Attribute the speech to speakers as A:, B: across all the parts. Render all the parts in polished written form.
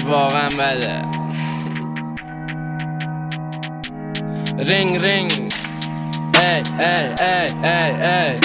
A: واقعا بده. رینگ رینگ ای ای ای ای ای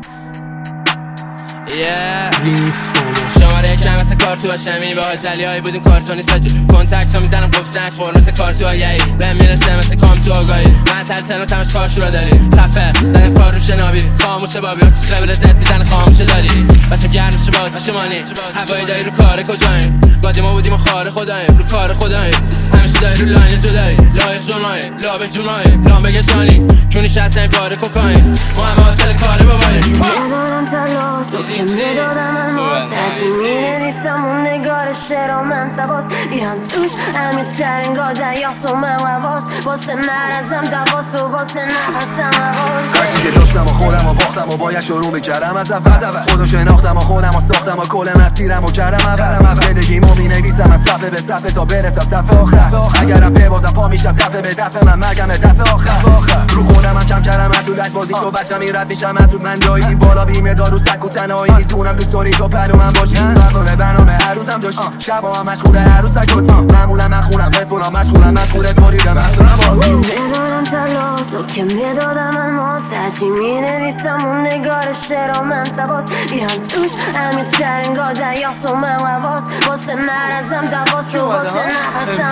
A: شماره کم مثل کارتو هاشمی با جلی هایی بودیم کارتونی ساجی کنتکت ها میزنم گفتن خور مثل کارتو آگهی بهم میرسه مثل کام تو آگاهی من تلتنات همش کارشو را داری خفه زنه کار رو شنابی خاموشه بابی چشقه بره زد میزنه خاموشه داری بچه گرمشه با چشمانی هوایی داری رو کار کجاییم گادی ما بودیم و خاره خداییم رو کار خداییم همیشه داری رو لاین جدایی لایق جونایی لابه جونایی لام بگه جانی چونی شد این پاره کوکاین ما همه حاصل کاره باباییم
B: میدادم الماس هرچی مینویسم اون نگار شعر و من سواس میرم توش عمیق‌ترین گاه دریاست و من حواس واسه مرزم دواس و واسه نفسم حواس
C: هرچی که داشتم و خودم و باختم و باید شروع میکردم از اول خودو شناختم و خودم و ساختم و کل مسیرم و کردم اول زندگیمو مینویسم از صفحه به صفحه تا برسم صفحه آخر اگرم ببازم پا میشم دفعه به دفعه من مرگم دفعه آخر رو خودم هم کم کردم از اون لجبازی تو بچم این رد میشم از اون من جایی بالا بیمه دارو سک و تنهایی میتونم دوست داری تو پلو من باشی فرقانه برنامه هر روزم داشتی شبا هم مشغوله هر روز سکوسان معمولا من خونم هدفونم مشغولم مشغوله توریدم اصلا
B: میدادم تلاس که میدادم الماس هرچی مینویسم اون نگار شعر و من سواس میرم توش عمیق‌ترین گاه دریاست و من حواس واسه مرزم دواس و واسه نفسم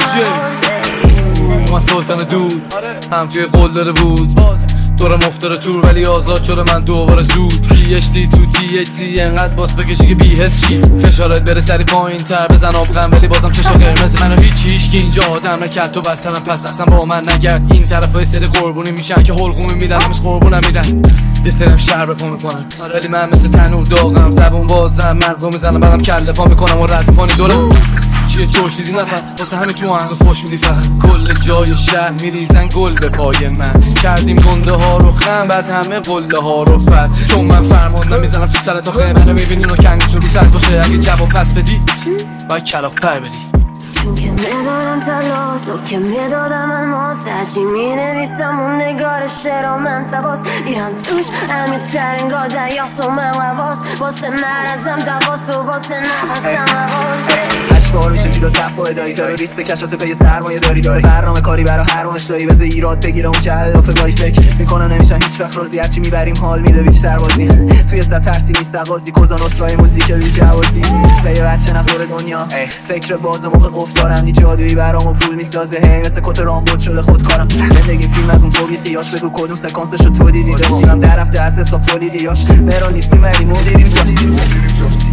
B: حواس
D: من سلطان دود هم توی قول داره بود دورم افتاره تور ولی آزاد شده من دوباره زود PhD تو THC انقدر باس بکشی که بی‌حس شی فشارت بره سری پایین تر بزن آبغم ولی بازم چشا قرمز منو هیچیش که اینجا آدم نکرد تو بدترم پس اصلا با من نگرد این طرف های سری قربونی میشن که حلقومی میدن همش قربونم میدن یه سرم شهر بپا میکنن ولی من مثل تنور داغم زبون بازم مغزو میزنم بعدم کله پا میکنم و رد میکنی دورم چیه ترشیدی نفر واسه همین تو هنگاز خوش میدی فقط کل جای شهر میریزن گل به پای من کردیم گنده ها رو خم بعد همه قله ها رو فر چون من فرمان نمیزنم تو سر تا خیمه منو میبینین و کنگش رو سر باشه اگه جواب پس بدی باید کلاق پر بدی
B: که میدادم تلاس که میدادم الماس هرچی مینویسم اون نگار شعر و من سواس میرم توش عمیق‌ترین گاه دریاست و من حواس واسه مرزم دواس و واسه نفسم حواس
C: بار میشه جیدا سبا دایی تروریست کشات پی سرمایه داری برنامه کاری برا هر اونش داری بذار ایراد بگیره اون که الافه فکر میکنن نمیشن هیچ وقت راضی هرچی میبریم حال میده بیشتر بازی توی صد ترسی نیست قاضی کوزا نصرای موزیک بی جوازی زی بچه نخور دنیا فکر باز موقع قفل دارم نی جادویی برامو پول میسازه هی مثل کت رامبد شده خودکارم زندگی فیلم از اون تو بی خیاش بگو کدوم سکانسشو تو دیدی داشتیم در هفته از حساب تولیدیاش مرا نیستیم ولی مدیریم